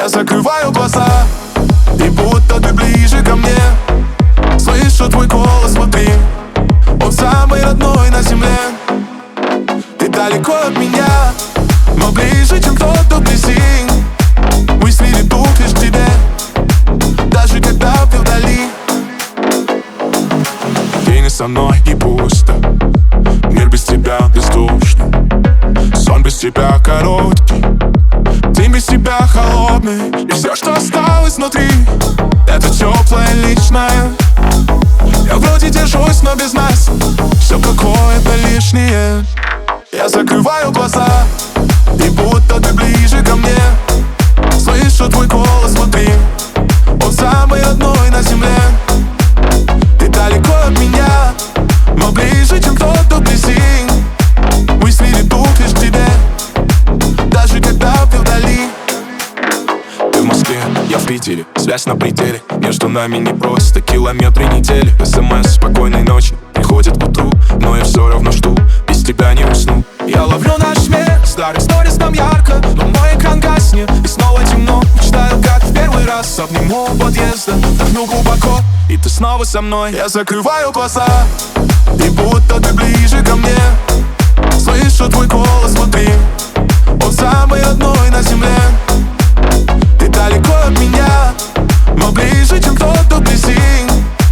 Я закрываю глаза, и будто ты ближе ко мне. Слышу твой голос внутри, он самый родной на земле. Ты далеко от меня, но ближе, чем кто-то вблизи. Мысли ведут лишь к тебе, даже когда ты вдали. Ты не со мной и пусто, мир без тебя бездушный, сон без тебя короткий, ты без тебя холодный. И все, что осталось внутри, это теплое личное. Я вроде держусь, но без нас все какое-то лишнее. Я закрываю глаза, и будто ты ближе ко мне. Слышу твой голос внутри, он самый родной на земле. Ты далеко от меня, но ближе, чем кто-то вблизи. Мысли ведут лишь к тебе, даже когда ты вдали. Ты в Москве, я в Питере, связь на пределе. Между нами не просто километры недели. СМС спокойной ночи приходит к утру, но я все равно жду, без тебя не усну. Я ловлю наш смех, старых сторис нам ярко, но мой экран гаснет, и снова темно. Мечтаю, как в первый раз, обниму у подъезда, вдохну глубоко, и ты снова со мной. Я закрываю глаза, и будто ты ближе ко мне. Слышу твой голос внутри, он самый родной на земле. Ты далеко от меня, но ближе, чем кто-то вблизи.